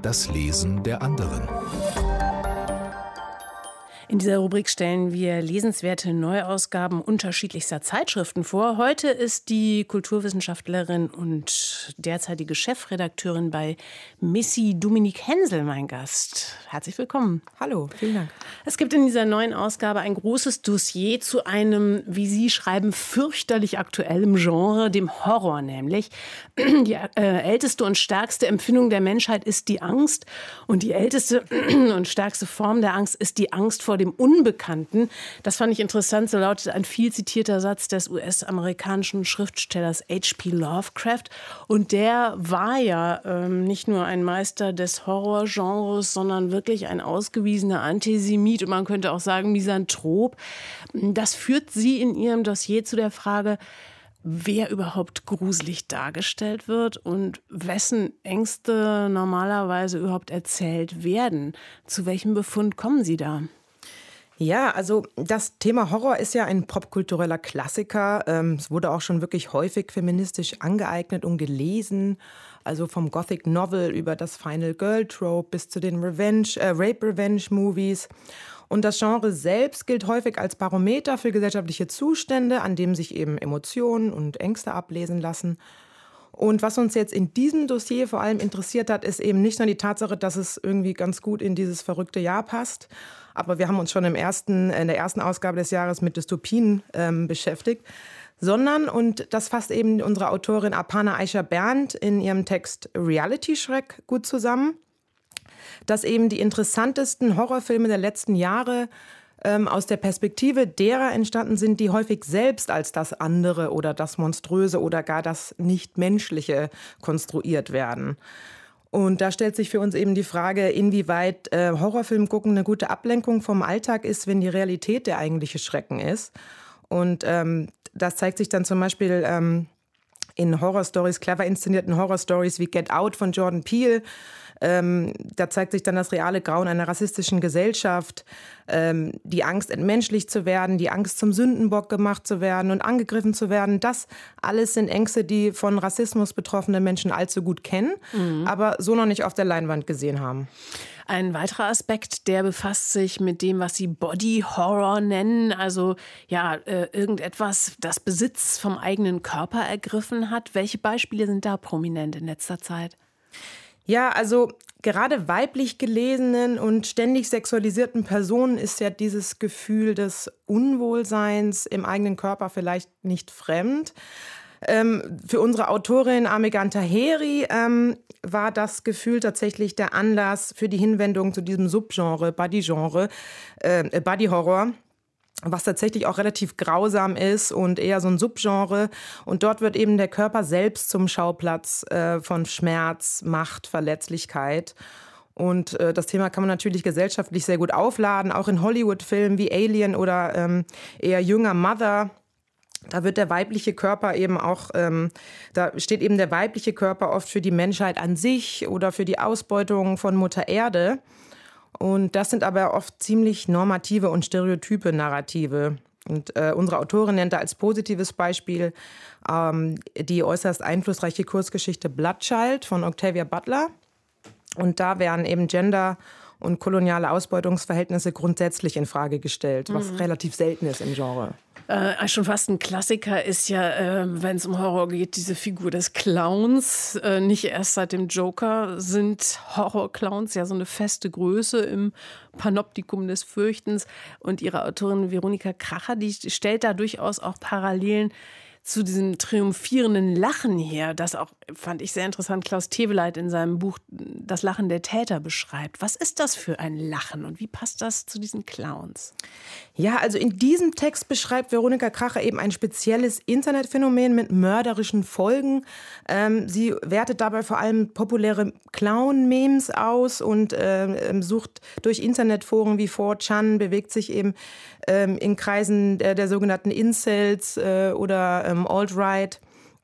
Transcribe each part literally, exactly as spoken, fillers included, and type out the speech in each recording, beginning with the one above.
Das Lesen der anderen. In dieser Rubrik stellen wir lesenswerte Neuausgaben unterschiedlichster Zeitschriften vor. Heute ist die Kulturwissenschaftlerin und derzeitige Chefredakteurin bei Missy, Dominique Hensel, mein Gast. Herzlich willkommen. Hallo, vielen Dank. Es gibt in dieser neuen Ausgabe ein großes Dossier zu einem, wie Sie schreiben, fürchterlich aktuellem Genre, dem Horror nämlich. Die äh, älteste und stärkste Empfindung der Menschheit ist die Angst. Und die älteste und stärkste Form der Angst ist die Angst vor dem Unbekannten. Das fand ich interessant, so lautet ein viel zitierter Satz des U S-amerikanischen Schriftstellers H P Lovecraft. Und der war ja ähm, nicht nur ein Meister des Horrorgenres, sondern wirklich ein ausgewiesener Antisemit und man könnte auch sagen Misanthrop. Das führt Sie in Ihrem Dossier zu der Frage, wer überhaupt gruselig dargestellt wird und wessen Ängste normalerweise überhaupt erzählt werden. Zu welchem Befund kommen Sie da? Ja, also das Thema Horror ist ja ein popkultureller Klassiker. Ähm, es wurde auch schon wirklich häufig feministisch angeeignet und gelesen. Also vom Gothic Novel über das Final Girl Trope bis zu den Revenge, äh, Rape Revenge Movies. Und das Genre selbst gilt häufig als Barometer für gesellschaftliche Zustände, an dem sich eben Emotionen und Ängste ablesen lassen. Und was uns jetzt in diesem Dossier vor allem interessiert hat, ist eben nicht nur die Tatsache, dass es irgendwie ganz gut in dieses verrückte Jahr passt. Aber wir haben uns schon im ersten, in der ersten Ausgabe des Jahres mit Dystopien ähm, beschäftigt. Sondern, und das fasst eben unsere Autorin Aparna Aisha-Bernd in ihrem Text Reality-Schreck gut zusammen, dass eben die interessantesten Horrorfilme der letzten Jahre ähm, aus der Perspektive derer entstanden sind, die häufig selbst als das andere oder das Monströse oder gar das Nichtmenschliche konstruiert werden. Und da stellt sich für uns eben die Frage, inwieweit äh, Horrorfilm gucken eine gute Ablenkung vom Alltag ist, wenn die Realität der eigentliche Schrecken ist. Und ähm, das zeigt sich dann zum Beispiel ähm, in Horrorstories, clever inszenierten Horrorstories wie Get Out von Jordan Peele. Ähm, da zeigt sich dann das reale Grauen einer rassistischen Gesellschaft, ähm, die Angst, entmenschlicht zu werden, die Angst, zum Sündenbock gemacht zu werden und angegriffen zu werden. Das alles sind Ängste, die von Rassismus betroffene Menschen allzu gut kennen, mhm. aber so noch nicht auf der Leinwand gesehen haben. Ein weiterer Aspekt, der befasst sich mit dem, was Sie Body Horror nennen, also ja, äh, irgendetwas, das Besitz vom eigenen Körper ergriffen hat. Welche Beispiele sind da prominent in letzter Zeit? Ja, also gerade weiblich gelesenen und ständig sexualisierten Personen ist ja dieses Gefühl des Unwohlseins im eigenen Körper vielleicht nicht fremd. Ähm, für unsere Autorin Amegan Taheri ähm, war das Gefühl tatsächlich der Anlass für die Hinwendung zu diesem Subgenre, Body-Genre, äh, Body-Horror, was tatsächlich auch relativ grausam ist und eher so ein Subgenre. Und dort wird eben der Körper selbst zum Schauplatz äh, von Schmerz, Macht, Verletzlichkeit. Und äh, das Thema kann man natürlich gesellschaftlich sehr gut aufladen, auch in Hollywood-Filmen wie Alien oder ähm, eher jünger Mother. Da wird der weibliche Körper eben auch, ähm, da steht eben der weibliche Körper oft für die Menschheit an sich oder für die Ausbeutung von Mutter Erde. Und das sind aber oft ziemlich normative und stereotype Narrative. Und äh, unsere Autorin nennt da als positives Beispiel ähm, die äußerst einflussreiche Kurzgeschichte Bloodchild von Octavia Butler. Und da werden eben Gender und koloniale Ausbeutungsverhältnisse grundsätzlich in Frage gestellt, was mhm. relativ selten ist im Genre. Äh, schon fast ein Klassiker ist ja, äh, wenn es um Horror geht, diese Figur des Clowns. Äh, nicht erst seit dem Joker sind Horrorclowns ja so eine feste Größe im Panoptikum des Fürchtens. Und ihre Autorin Veronika Kracher, die stellt da durchaus auch Parallelen zu diesem triumphierenden Lachen her, das auch, fand ich sehr interessant, Klaus Teweleit in seinem Buch Das Lachen der Täter beschreibt. Was ist das für ein Lachen und wie passt das zu diesen Clowns? Ja, also in diesem Text beschreibt Veronika Kracher eben ein spezielles Internetphänomen mit mörderischen Folgen. Ähm, sie wertet dabei vor allem populäre Clown-Memes aus und äh, sucht durch Internetforen wie four chan, bewegt sich eben ähm, in Kreisen der, der sogenannten Incels äh, oder ähm, Alt-Right.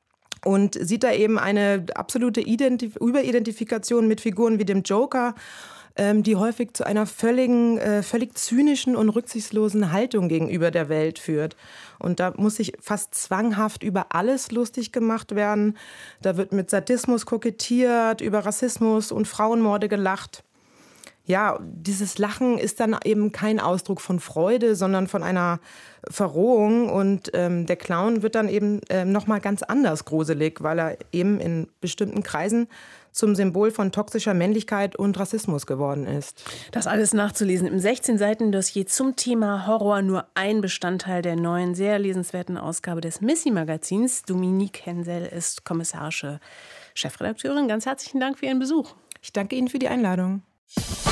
Und sieht da eben eine absolute Identif- Überidentifikation mit Figuren wie dem Joker ähm, die häufig zu einer völligen, äh, völlig zynischen und rücksichtslosen Haltung gegenüber der Welt führt. Und da muss sich fast zwanghaft über alles lustig gemacht werden. Da wird mit Sadismus kokettiert, über Rassismus und Frauenmorde gelacht. Ja, dieses Lachen ist dann eben kein Ausdruck von Freude, sondern von einer Verrohung. Und ähm, der Clown wird dann eben ähm, nochmal ganz anders gruselig, weil er eben in bestimmten Kreisen zum Symbol von toxischer Männlichkeit und Rassismus geworden ist. Das alles nachzulesen im sechzehn Seiten Dossier zum Thema Horror, nur ein Bestandteil der neuen, sehr lesenswerten Ausgabe des Missy-Magazins. Dominique Hensel ist kommissarische Chefredakteurin. Ganz herzlichen Dank für Ihren Besuch. Ich danke Ihnen für die Einladung.